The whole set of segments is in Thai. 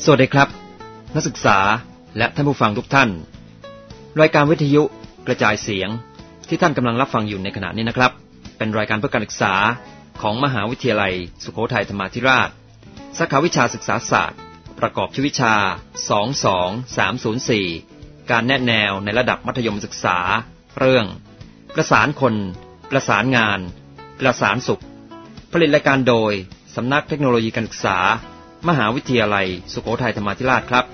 สวัสดีครับนักศึกษาและท่านผู้ฟังทุกท่านรายการวิทยุกระจายเสียงที่ท่านกำลังรับฟังอยู่ในขณะนี้นะครับเป็นรายการเพื่อการศึกษาของมหาวิทยาลัยสุโขทัยธรรมาธิราชสาขาวิชาศึกษาศาสตร์ประกอบชื่อวิชา22304การแนะแนวในระดับมัธยมศึกษาเรื่องประสานคนประสานงานประสานสุขผลิตรายการโดยสำนักเทคโนโลยีการศึกษามหาวิทยาลัยสุโขทัยธรรมาธิราชครับ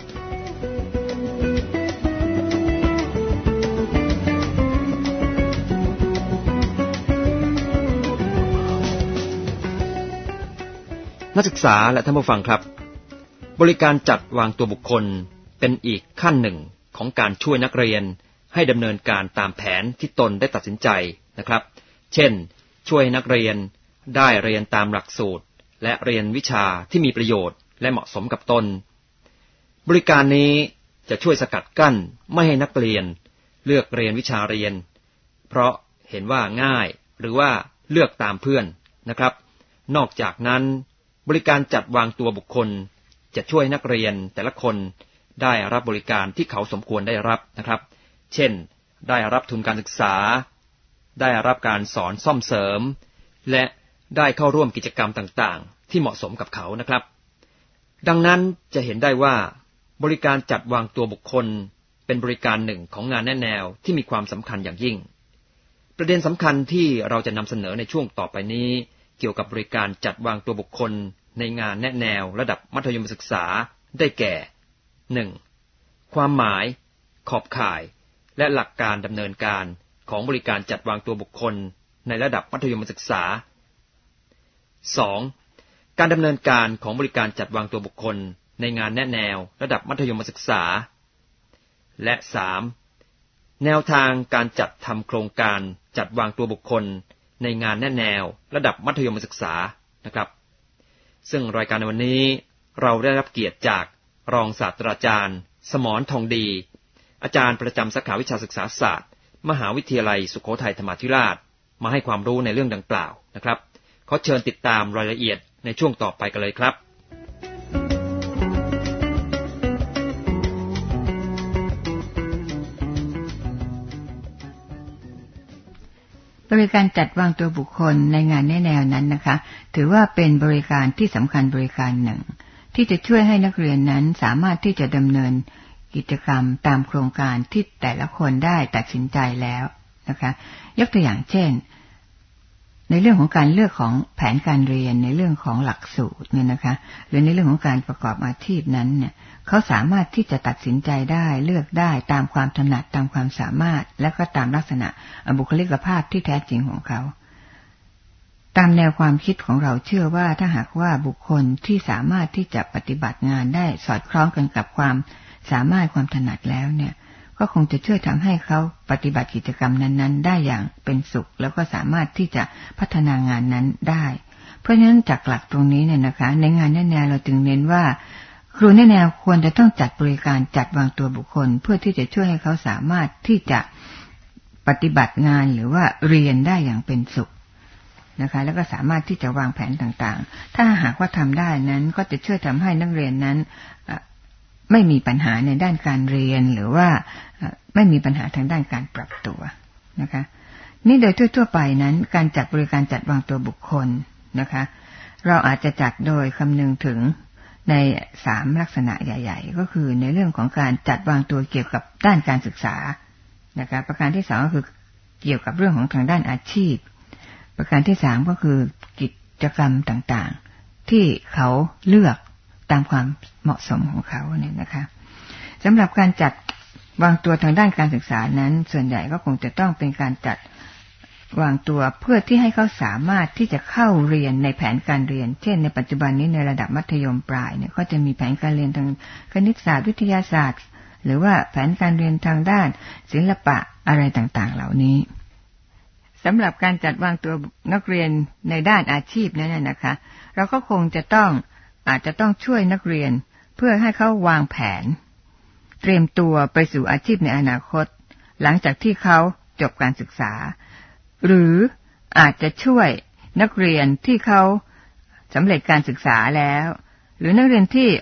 นักศึกษาและท่านผู้ฟังครับบริการจัดวางตัวบุคคลเป็นอีกขั้นหนึ่งของการช่วยนักเรียนให้ดำเนินการตามแผนที่ตนได้ตัดสินใจนะครับเช่นช่วยนักเรียนได้เรียนตามหลักสูตรและเรียนวิชาที่มีประโยชน์และเหมาะสมกับตนบริการนี้จะช่วยสกัดกั้นไม่ให้นักเรียนเลือกเรียนวิชาเรียนเพราะเห็นว่าง่ายหรือว่าเลือกตามเพื่อนนะครับนอกจากนั้นบริการจัดวางตัวบุคคลจะช่วยนักเรียนแต่ละคนได้รับบริการที่เขาสมควรได้รับนะครับเช่นได้รับทุนการศึกษาได้รับการสอนซ่อมเสริมและได้เข้าร่วมกิจกรรมต่างๆที่เหมาะสมกับเขานะครับดังนั้นจะเห็นได้ว่าบริการจัดวางตัวบุคคลเป็นบริการหนึ่งของงานแนะแนวที่มีความสำคัญอย่างยิ่งประเด็นสำคัญที่เราจะนำเสนอในช่วงต่อไปนี้เกี่ยวกับบริการจัดวางตัวบุคคลในงานแนะแนวระดับมัธยมศึกษาได้แก่ 1. ความหมายขอบข่ายและหลักการดำเนินการของบริการจัดวางตัวบุคคลในระดับมัธยมศึกษา 2. การดำเนินการของบริการจัดวางตัวบุคคลในงานแนะแนวระดับมัธยมศึกษาและ 3. แนวทางการจัดทำโครงการจัดวางตัวบุคคลในงานแนะแนวระดับมัธยมศึกษานะครับซึ่งรายการในวันนี้เราได้รับเกียรติจากรองศาสตราจารย์สมรทองดีอาจารย์ประจำสาขาวิชาศึกษาศาสตร์มหาวิทยาลัยสุโขทัยธรรมาธิราชมาให้ความรู้ในเรื่องดังกล่าวนะครับขอเชิญติดตามรายละเอียดในช่วงต่อไปกันเลยครับบริการจัดวางตัวบุคคลในงานแนะแนวนั้นนะคะถือว่าเป็นบริการที่สำคัญบริการหนึ่งที่จะช่วยให้นักเรียนนั้นสามารถที่จะดำเนินกิจกรรมตามโครงการที่แต่ละคนได้ตัดสินใจแล้วนะคะยกตัวอย่างเช่นในเรื่องของการเลือกของแผนการเรียนในเรื่องของหลักสูตรเนี่ยนะคะหรือในเรื่องของการประกอบอาชีพนั้นเนี่ยเขาสามารถที่จะตัดสินใจได้เลือกได้ตามความถนัดตามความสามารถและก็ตามลักษณะบุคลิกภาพที่แท้จริงของเขาตามแนวความคิดของเราเชื่อว่าถ้าหากว่าบุคคลที่สามารถที่จะปฏิบัติงานได้สอดคล้องกันกับความสามารถความถนัดแล้วเนี่ยก็คงจะช่วยทำให้เขาปฏิบัติกิจกรรมนั้นๆได้อย่างเป็นสุขแล้วก็สามารถที่จะพัฒนางานนั้นได้เพราะฉะนั้นจากหลักตรงนี้เนี่ยนะคะในงานแนะแนวเราจึงเน้นว่าครูแนะแนวควรจะต้องจัดบริการจัดวางตัวบุคคลเพื่อที่จะช่วยให้เขาสามารถที่จะปฏิบัติงานหรือว่าเรียนได้อย่างเป็นสุขนะคะแล้วก็สามารถที่จะวางแผนต่างๆถ้าหากว่าทำได้นั้นก็จะช่วยทำให้นักเรียนนั้นไม่มีปัญหาในด้านการเรียนหรือว่าไม่มีปัญหาทางด้านการปรับตัวนะคะนี่โดยทั่วๆไปนั้นการจัดบริการจัดวางตัวบุคคลนะคะเราอาจจะจัดโดยคำนึงถึงใน3ลักษณะใหญ่ๆก็คือในเรื่องของการจัดวางตัวเกี่ยวกับด้านการศึกษานะคะประการที่2ก็คือเกี่ยวกับเรื่องของทางด้านอาชีพประการที่3ก็คือกิจกรรมต่างๆที่เขาเลือกตามความเหมาะสมของเขาเนี่ยนะคะสำหรับการจัดวางตัวทางด้านการศึกษานั้นส่วนใหญ่ก็คงจะต้องเป็นการจัดวางตัวเพื่อที่ให้เขาสามารถที่จะเข้าเรียนในแผนการเรียนเช่นในปัจจุบันนี้ในระดับมัธยมปลายเนี่ยก็จะมีแผนการเรียนทางคณิตศาสตร์วิทยาศาสตร์หรือว่าแผนการเรียนทางด้านศิลปะอะไรต่างๆเหล่านี้สำหรับการจัดวางตัวนักเรียนในด้านอาชีพนั้นนะคะเราก็คงจะอาจจะต้องช่วยนักเรียนเพื่อให้เขาวางแผนเตรียมตัวไปสู่อาชีพในอนาคตหลังจากที่เขาจบการศึกษาหรืออาจจะช่วยนักเรียนที่เขาสำเร็จการศึกษาแล้วหรือนักเรียนที่อ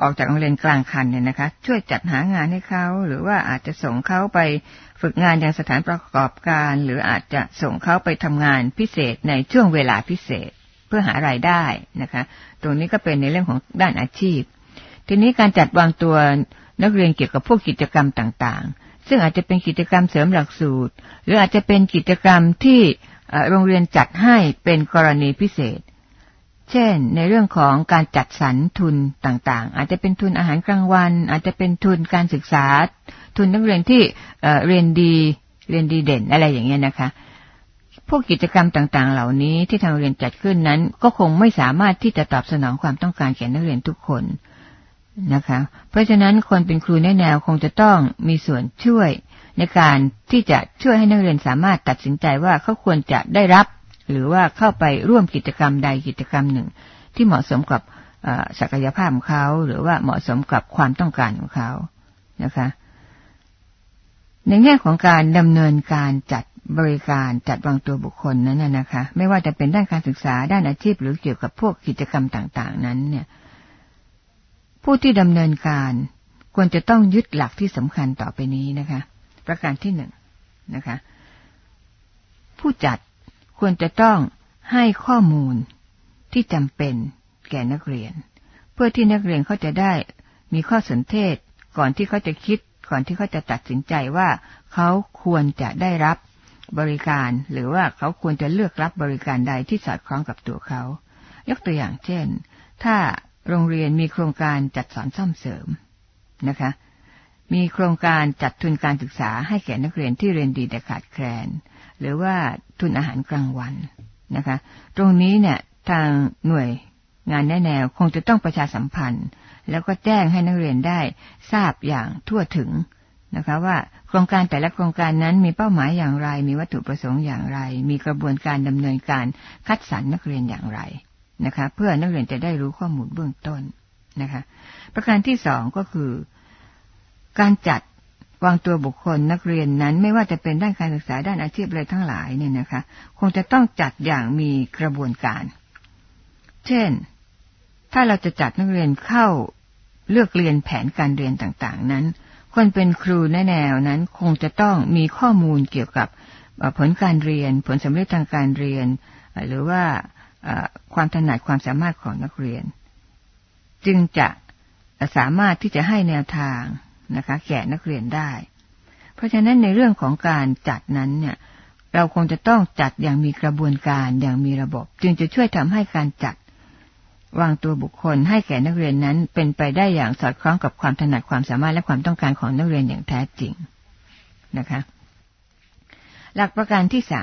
ออกจากโรงเรียนกลางคันเนี่ยนะคะช่วยจัดหางานให้เขาหรือว่าอาจจะส่งเขาไปฝึกงานยังสถานประกอบการหรืออาจจะส่งเขาไปทำงานพิเศษในช่วงเวลาพิเศษเพื่อหารายได้นะคะตรงนี้ก็เป็นในเรื่องของด้านอาชีพทีนี้การจัดวางตัวนักเรียนเกี่ยวกับพวกกิจกรรมต่างๆซึ่งอาจจะเป็นกิจกรรมเสริมหลักสูตรหรืออาจจะเป็นกิจกรรมที่โรงเรียนจัดให้เป็นกรณีพิเศษเช่นในเรื่องของการจัดสรรทุนต่างๆอาจจะเป็นทุนอาหารกลางวันอาจจะเป็นทุนการศึกษาทุนนักเรียนที่เรียนดีเด่นอะไรอย่างเงี้ยนะคะพวกกิจกรรมต่างๆเหล่านี้ที่ทางโรงเรียนจัดขึ้นนั้นก็คงไม่สามารถที่จะตอบสนองความต้องการแก่นักเรียนทุกคนนะคะเพราะฉะนั้นคนเป็นครูแนะแนวคงจะต้องมีส่วนช่วยในการที่จะช่วยให้นักเรียนสามารถตัดสินใจว่าเขาควรจะได้รับหรือว่าเข้าไปร่วมกิจกรรมใดกิจกรรมหนึ่งที่เหมาะสมกับศักยภาพของเขาหรือว่าเหมาะสมกับความต้องการของเขานะคะในแง่ของการดำเนินการจัดบริการจัดวางตัวบุคคลนั้นนะคะไม่ว่าจะเป็นด้านการศึกษาด้านอาชีพหรือเกี่ยวกับพวกกิจกรรมต่างๆนั้นเนี่ยผู้ที่ดำเนินการควรจะต้องยึดหลักที่สำคัญต่อไปนี้นะคะประการที่1นะคะผู้จัดควรจะต้องให้ข้อมูลที่จำเป็นแก่นักเรียนเพื่อที่นักเรียนเขาจะได้มีข้อสนเทศก่อนที่เขาจะคิดก่อนที่เขาจะตัดสินใจว่าเขาควรจะได้รับบริการหรือว่าเขาควรจะเลือกรับบริการใดที่สอดคล้องกับตัวเขายกตัวอย่างเช่นถ้าโรงเรียนมีโครงการจัดสอนซ่อมเสริมนะคะมีโครงการจัดทุนการศึกษาให้แก่นักเรียนที่เรียนดีแต่ขาดแคลนหรือว่าทุนอาหารกลางวันนะคะตรงนี้เนี่ยทางหน่วยงานแนะแนวคงจะต้องประชาสัมพันธ์แล้วก็แจ้งให้นักเรียนได้ทราบอย่างทั่วถึงนะคะว่าโครงการแต่ละโครงการนั้นมีเป้าหมายอย่างไรมีวัตถุประสงค์อย่างไรมีกระบวนการดำเนินการคัดสรรนักเรียนอย่างไรนะคะเพื่อนักเรียนจะได้รู้ข้อมูลเบื้องต้นนะคะประการที่2ก็คือการจัดวางตัวบุคคลนักเรียนนั้นไม่ว่าจะเป็นด้านการศึกษาด้านอาชีพอะไรทั้งหลายเนี่ยนะคะคงจะต้องจัดอย่างมีกระบวนการเช่นถ้าเราจะจัดนักเรียนเข้าเลือกเรียนแผนการเรียนต่างๆนั้นคนเป็นครูแนวนั้นคงจะต้องมีข้อมูลเกี่ยวกับผลการเรียนผลสำเร็จทางการเรียนหรือว่าความถนัดความสามารถของนักเรียนจึงจะสามารถที่จะให้แนวทางนะคะแก่นักเรียนได้เพราะฉะนั้นในเรื่องของการจัดนั้นเนี่ยเราคงจะต้องจัดอย่างมีกระบวนการอย่างมีระบบจึงจะช่วยทำให้การจัดวางตัวบุคคลให้แก่นักเรียนนั้นเป็นไปได้อย่างสอดคล้องกับความถนัดความสามารถและความต้องการของนักเรียนอย่างแท้จริงนะคะหลักประการที่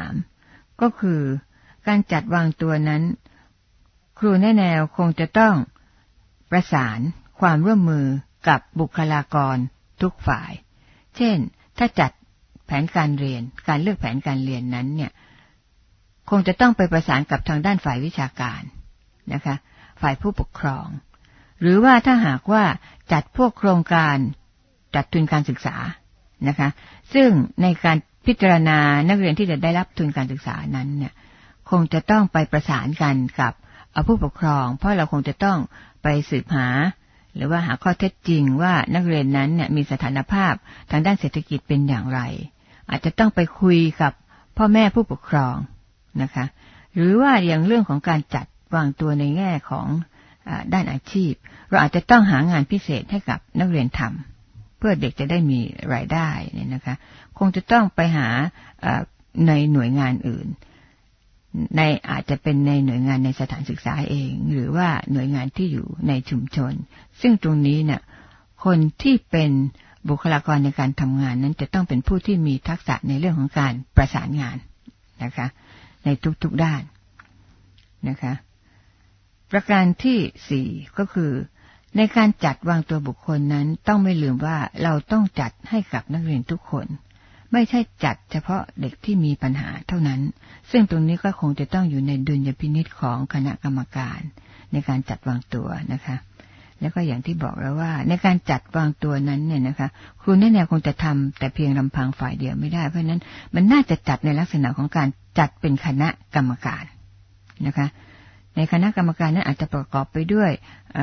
3ก็คือการจัดวางตัวนั้นครูแนวคงจะต้องประสานความร่วมมือกับบุคลากรทุกฝ่ายเช่นถ้าจัดแผนการเรียนการเลือกแผนการเรียนนั้นเนี่ยคงจะต้องไปประสานกับทางด้านฝ่ายวิชาการนะคะฝ่ายผู้ปกครองหรือว่าถ้าหากว่าจัดพวกโครงการจัดทุนการศึกษานะคะซึ่งในการพิจารณานักเรียนที่จะได้รับทุนการศึกษานั้นเนี่ยคงจะต้องไปประสานกันกับผู้ปกครองเพราะเราคงจะต้องไปสืบหาหรือว่าหาข้อเท็จจริงว่านักเรียนนั้นเนี่ยมีสถานภาพทางด้านเศรษฐกิจเป็นอย่างไรอาจจะต้องไปคุยกับพ่อแม่ผู้ปกครองนะคะหรือว่าอย่างเรื่องของการจัดวางตัวในแง่ของด้านอาชีพเราอาจจะต้องหางานพิเศษให้กับนักเรียนทำเพื่อเด็กจะได้มีรายได้เนี่ยนะคะคงจะต้องไปหาในหน่วยงานอื่นในอาจจะเป็นในหน่วยงานในสถานศึกษาเองหรือว่าหน่วยงานที่อยู่ในชุมชนซึ่งตรงนี้เนี่ยคนที่เป็นบุคลากรในการทำงานนั้นจะต้องเป็นผู้ที่มีทักษะในเรื่องของการประสานงานนะคะในทุกๆด้านนะคะประการที่4ก็คือในการจัดวางตัวบุคคลนั้นต้องไม่ลืมว่าเราต้องจัดให้กับนักเรียนทุกคนไม่ใช่จัดเฉพาะเด็กที่มีปัญหาเท่านั้นซึ่งตรงนี้ก็คงจะต้องอยู่ในดุลยพินิจของคณะกรรมการในการจัดวางตัวนะคะแล้วก็อย่างที่บอกแล้วว่าในการจัดวางตัวนั้นเนี่ยนะคะครูแนวคงจะทำแต่เพียงลำพังฝ่ายเดียวไม่ได้เพราะฉะนั้นมันน่าจะจัดในลักษณะของการจัดเป็นคณะกรรมการนะคะในคณะกรรมการนั้นอาจจะประกอบไปด้วย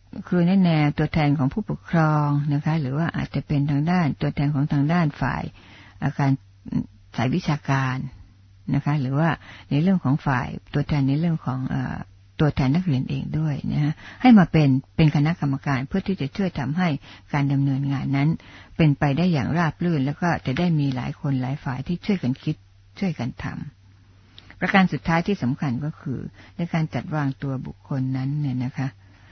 ครูแนะแนวตัวแทนของผู้ปกครองนะคะหรือว่าอาจจะเป็นทางด้านตัวแทนของทางด้านฝ่ายอาการสายวิชาการนะคะหรือว่าในเรื่องของฝ่ายตัวแทนในเรื่องของตัวแทนนักเรียนเองด้วยนะฮะให้มาเป็นคณะกรรมการเพื่อที่จะช่วยทำให้การดำเนินงานนั้นเป็นไปได้อย่างราบรื่นแล้วก็จะได้มีหลายคนหลายฝ่ายที่ช่วยกันคิดช่วยกันทำประการสุดท้ายที่สำคัญก็คือในการจัดวางตัวบุคคลนั้นเนี่ยนะคะ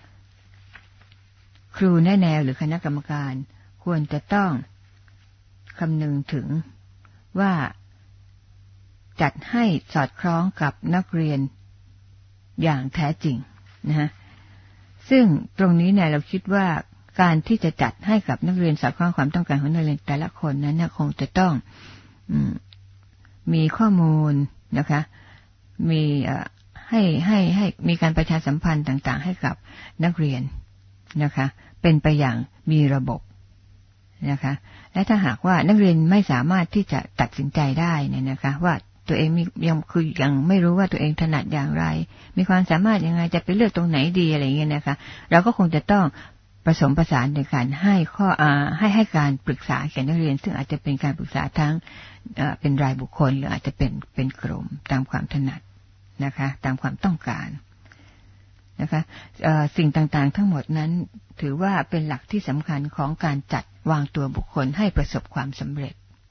ครูแนะแนวหรือคณะกรรมการควรจะต้องคำนึงถึงว่าจัดให้สอดคล้องกับนักเรียนอย่างแท้จริงนะฮะซึ่งตรงนี้เนี่ยเราคิดว่าการที่จะจัดให้กับนักเรียนสอดคล้องความต้องการของนักเรียนแต่ละคนนั้นคงจะต้องมีข้อมูลนะคะมีให้มีการประชาสัมพันธ์ต่างๆให้กับนักเรียนนะคะเป็นไปอย่างมีระบบนะคะและถ้าหากว่านักเรียนไม่สามารถที่จะตัดสินใจได้เนี่ยนะคะว่าตัวเองยังไม่รู้ว่าตัวเองถนัดอย่างไรมีความสามารถยังไงจะไปเลือกตรงไหนดีอะไรอย่างเงี้ยนะคะเราก็คงจะต้องผสมผสานในการให้การปรึกษาแก่นักเรียนซึ่งอาจจะเป็นการปรึกษาทั้งเป็นรายบุคคลหรืออาจจะเป็นกลุ่มตามความถนัดนะคะตามความต้องการนะคะสิ่งต่างๆทั้งหมดนั้นถือว่าเป็นหลักที่สำคัญของการจัดวางตัวบุคคลให้ประสบความสำเร็จ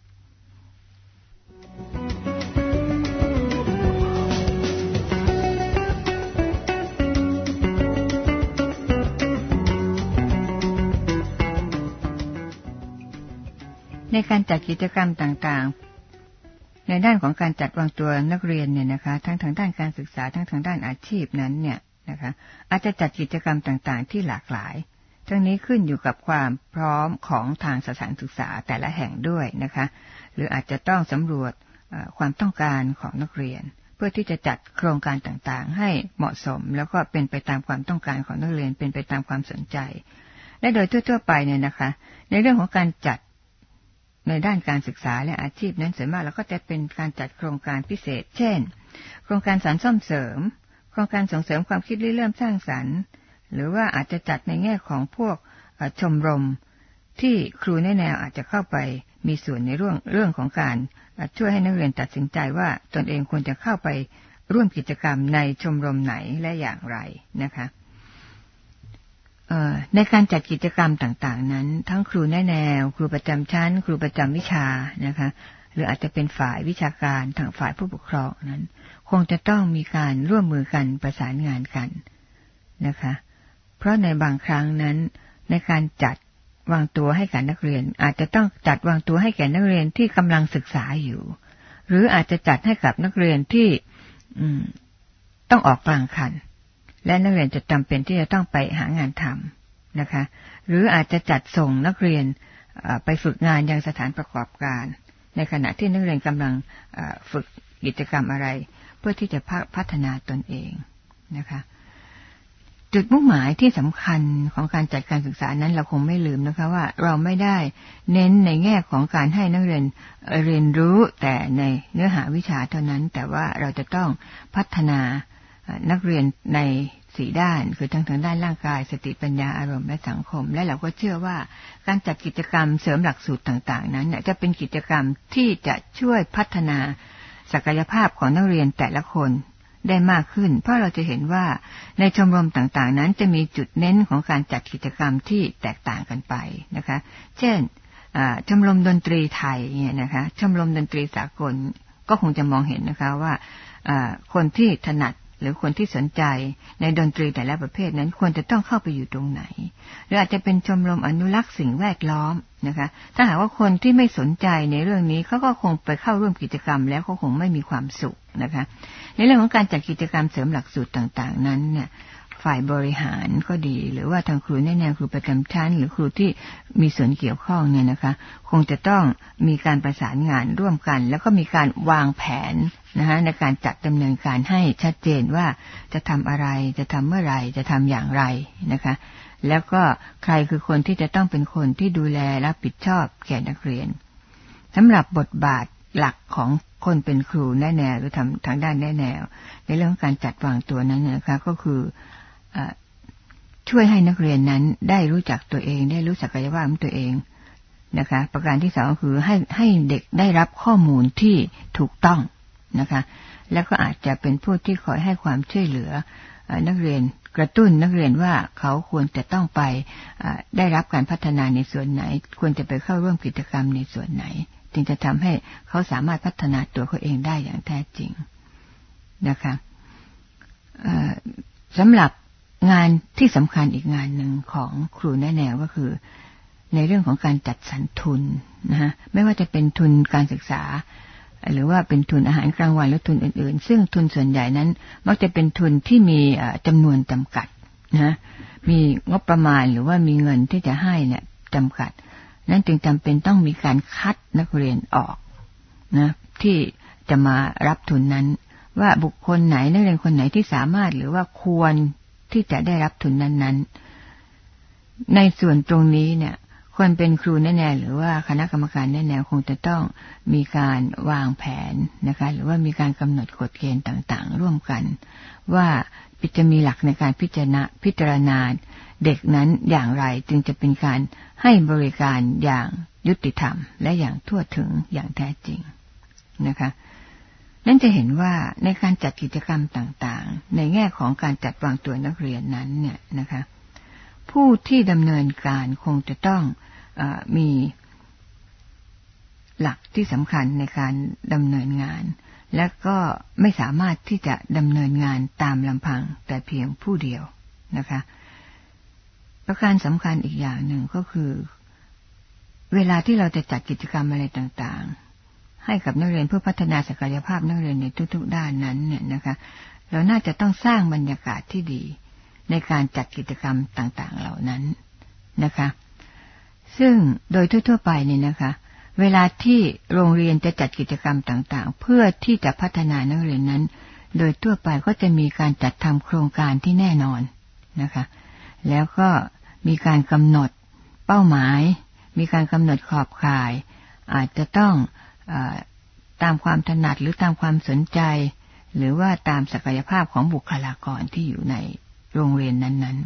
ในการจัดกิจกรรมต่างๆในด้านของการจัดวางตัวนักเรียนเนี่ยนะคะทั้งทางด้านการศึกษาทั้งทางด้านอาชีพนั้นเนี่ยนะคะอาจจะจัดกิจกรรมต่างๆที่หลากหลายทั้งนี้ขึ้นอยู่กับความพร้อมของทางสถานศึกษาแต่ละแห่งด้วยนะคะหรืออาจจะต้องสำรวจความต้องการของนักเรียนเพื่อที่จะจัดโครงการต่างๆให้เหมาะสมแล้วก็เป็นไปตามความต้องการของนักเรียนเป็นไปตามความสนใจและโดยทั่วๆไปเนี่ยนะคะในเรื่องของการจัดในด้านการศึกษาและอาชีพนั้นส่วนมากเราก็จะเป็นการจัดโครงการพิเศษเช่นโครงการสอนซ่อมเสริมโครงการส่งเสริมความคิดริเริ่มสร้างสรรค์หรือว่าอาจจะจัดในแง่ของพวกชมรมที่ครูแนะแนวอาจจะเข้าไปมีส่วนในเรื่องของการช่วยให้นักเรียนตัดสินใจว่าตนเองควรจะเข้าไปร่วมกิจกรรมในชมรมไหนและอย่างไรนะคะในการจัดกิจกรรมต่างๆนั้นทั้งครูแนะแนวครูประจำชั้นครูประจำวิชานะคะหรืออาจจะเป็นฝ่ายวิชาการทางฝ่ายผู้ปกครองนั้นคงจะต้องมีการร่วมมือกันประสานงานกันนะคะเพราะในบางครั้งนั้นในการจัดวางตัวให้กับนักเรียนอาจจะต้องจัดวางตัวให้แก่นักเรียนที่กำลังศึกษาอยู่หรืออาจจะจัดให้กับนักเรียนที่ต้องออกกลางคันและนักเรียนจะจำเป็นที่จะต้องไปหางานทำนะคะหรืออาจจะจัดส่งนักเรียนไปฝึกงานยังสถานประกอบการในขณะที่นักเรียนกำลังฝึกกิจกรรมอะไรเพื่อที่จะพัฒนาตนเองนะคะจุดมุ่งหมายที่สำคัญของการจัดการศึกษานั้นเราคงไม่ลืมนะคะว่าเราไม่ได้เน้นในแง่ของการให้นักเรียนเรียนรู้แต่ในเนื้อหาวิชาเท่านั้นแต่ว่าเราจะต้องพัฒนานักเรียนใน4ด้านคือทั้งทางด้านร่างกายสติปัญญาอารมณ์และสังคมและเราก็เชื่อว่าการจัดกิจกรรมเสริมหลักสูตรต่างๆนั้นจะเป็นกิจกรรมที่จะช่วยพัฒนาศักยภาพของนักเรียนแต่ละคนได้มากขึ้นเพราะเราจะเห็นว่าในชมรมต่างๆนั้นจะมีจุดเน้นของการจัดกิจกรรมที่แตกต่างกันไปนะคะเช่นชมรมดนตรีไทยเนี่ยนะคะชมรมดนตรีสากลก็คงจะมองเห็นนะคะว่าคนที่ถนัดหรือคนที่สนใจในดนตรีแต่ละประเภทนั้นควรจะต้องเข้าไปอยู่ตรงไหนหรืออาจจะเป็นชมรมอนุรักษ์สิ่งแวดล้อมนะคะถ้าหากว่าคนที่ไม่สนใจในเรื่องนี้เขาก็คงไปเข้าร่วมกิจกรรมแล้วเขาคงไม่มีความสุขนะคะในเรื่องของการจัดกิจกรรมเสริมหลักสูตรต่างๆนั้นเนี่ยฝ่ายบริหารก็ดีหรือว่าทางครูแนะแนวครูประจำชั้นหรือครูที่มีส่วนเกี่ยวข้องเนี่ยนะคะคงจะต้องมีการประสานงานร่วมกันแล้วก็มีการวางแผนนะคะในการจัดดำเนินการให้ชัดเจนว่าจะทำอะไรจะทำเมื่อไรจะทำอย่างไรนะคะแล้วก็ใครคือคนที่จะต้องเป็นคนที่ดูแลรับผิดชอบแก่นักเรียนสำหรับบทบาทหลักของคนเป็นครูแนะแนวหรือทางด้านแนะแนวในเรื่องการจัดวางตัวนั้นนะคะก็คือช่วยให้นักเรียนนั้นได้รู้จักตัวเองได้รู้ศักยภาพของตัวเองนะคะประการที่สองก็คือให้เด็กได้รับข้อมูลที่ถูกต้องนะคะแล้วก็อาจจะเป็นผู้ที่คอยให้ความช่วยเหลือนักเรียนกระตุ้นนักเรียนว่าเขาควรจะต้องไปได้รับการพัฒนาในส่วนไหนควรจะไปเข้าร่วมกิจกรรมในส่วนไหนจึงจะทำให้เขาสามารถพัฒนาตัวเขาเองได้อย่างแท้จริงนะคะสำหรับงานที่สำคัญอีกงานหนึ่งของครูแนะแนวก็คือในเรื่องของการจัดสรรทุนนะฮะไม่ว่าจะเป็นทุนการศึกษาหรือว่าเป็นทุนอาหารกลางวันหรือทุนอื่นๆซึ่งทุนส่วนใหญ่นั้นมักจะเป็นทุนที่มีจำนวนจำกัดนะมีงบประมาณหรือว่ามีเงินที่จะให้เนี่ยจำกัดนั้นจึงจำเป็นต้องมีการคัดนักเรียนออกนะที่จะมารับทุนนั้นว่าบุคคลไหนนักเรียนคนไหนที่สามารถหรือว่าควรที่จะได้รับทุนนั้นๆในส่วนตรงนี้เนี่ยควรเป็นครูแนะแนวหรือว่าคณะกรรมการแนะแนวคงจะต้องมีการวางแผนนะคะหรือว่ามีการกำหนดกฎเกณฑ์ต่างๆร่วมกันว่าจะมีหลักในการพิจารณาเด็กนั้นอย่างไรจึงจะเป็นการให้บริการอย่างยุติธรรมและอย่างทั่วถึงอย่างแท้จริงนะคะนั่นจะเห็นว่าในการจัดกิจกรรมต่างๆในแง่ของการจัดวางตัวนักเรียนนั้นเนี่ยนะคะผู้ที่ดำเนินการคงจะต้องมีหลักที่สำคัญในการดำเนินงานและก็ไม่สามารถที่จะดำเนินงานตามลำพังแต่เพียงผู้เดียวนะคะประการสำคัญอีกอย่างหนึ่งก็คือเวลาที่เราจะจัดกิจกรรมอะไรต่างๆให้กับนักเรียนเพื่อพัฒนาศักยภาพนักเรียนในทุกๆด้านนั้นเนี่ยนะคะเราน่าจะต้องสร้างบรรยากาศที่ดีในการจัดกิจกรรมต่างๆเหล่านั้นนะคะซึ่งโดยทั่วๆไปเนี่ยนะคะเวลาที่โรงเรียนจะจัดกิจกรรมต่างๆเพื่อที่จะพัฒนานักเรียนนั้นโดยทั่วไปก็จะมีการจัดทำโครงการที่แน่นอนนะคะแล้วก็มีการกำหนดเป้าหมายมีการกำหนดขอบข่ายอาจจะต้องตามความถนัดหรือตามความสนใจหรือว่าตามศักยภาพของบุคลากรที่อยู่ในโรงเรียนนั้น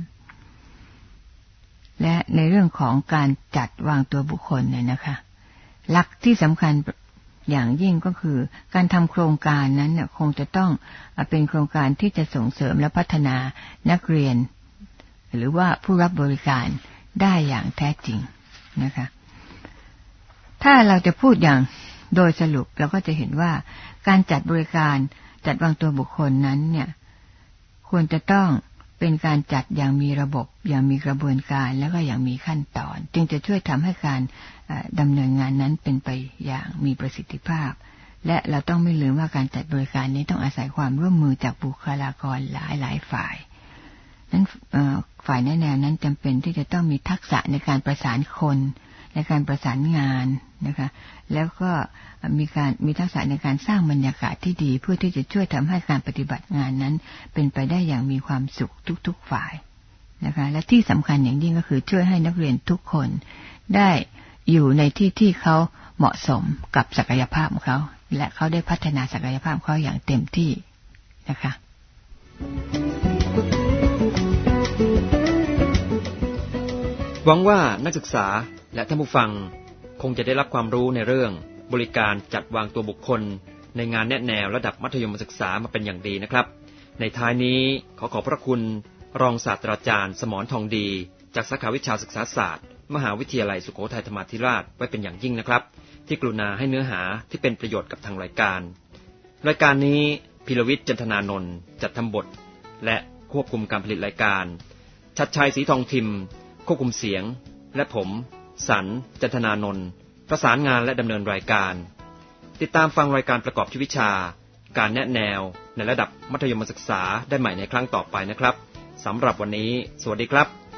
ๆและในเรื่องของการจัดวางตัวบุคคลเนี่ยนะคะหลักที่สำคัญอย่างยิ่งก็คือการทำโครงการนั้นเนี่ยคงจะต้องเป็นโครงการที่จะส่งเสริมและพัฒนานักเรียนหรือว่าผู้รับบริการได้อย่างแท้จริงนะคะถ้าเราจะพูดอย่างโดยสรุปเราก็จะเห็นว่าการจัดบริการจัดวางตัวบุคคลนั้นเนี่ยควรจะต้องเป็นการจัดอย่างมีระบบอย่างมีกระบวนการแล้วก็อย่างมีขั้นตอนจึงจะช่วยทำให้การดำเนินงานนั้นเป็นไปอย่างมีประสิทธิภาพและเราต้องไม่ลืมว่าการจัดบริการนี้ต้องอาศัยความร่วมมือจากบุคลากรหลายฝ่ายนั้นฝ่ายแนะแนวนั้นจำเป็นที่จะต้องมีทักษะในการประสานคนในการประสานงานนะคะแล้วก็มีทักษะในการสร้างบรรยากาศที่ดีเพื่อที่จะช่วยทำให้การปฏิบัติงานนั้นเป็นไปได้อย่างมีความสุขทุกๆฝ่ายนะคะและที่สำคัญอย่างยิ่งก็คือช่วยให้นักเรียนทุกคนได้อยู่ในที่ที่เขาเหมาะสมกับศักยภาพของเขาและเขาได้พัฒนาศักยภาพเขาอย่างเต็มที่นะคะหวังว่านักศึกษาและท่านผู้ฟังคงจะได้รับความรู้ในเรื่องบริการจัดวางตัวบุคคลในงานแนะแนวระดับมัธยมศึกษามาเป็นอย่างดีนะครับในท้ายนี้ขอบพระคุณรองศาสตราจารย์สมรทองดีจากสาขาวิชาศึกษาศาสตร์มหาวิทยาลัยสุโขทัยธรรมาธิราชไว้เป็นอย่างยิ่งนะครับที่กรุณาให้เนื้อหาที่เป็นประโยชน์กับทางรายการนี้พิรวิทย์จันทนานนท์จัดทำบทและควบคุมการผลิตรายการชัดชัยศรีทองทิมควบคุมเสียงและผมสันจันทนานนท์ประสานงานและดำเนินรายการติดตามฟังรายการประกอบชีวิชาการแนะแนวในระดับมัธยมศึกษาได้ใหม่ในครั้งต่อไปนะครับสำหรับวันนี้สวัสดีครับ